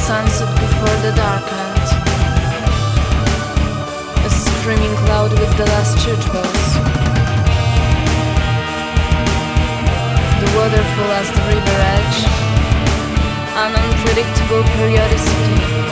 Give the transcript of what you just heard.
sunset before the darkened. A screaming cloud with the last church bells. The waterfall as the river edge. An unpredictable periodicity.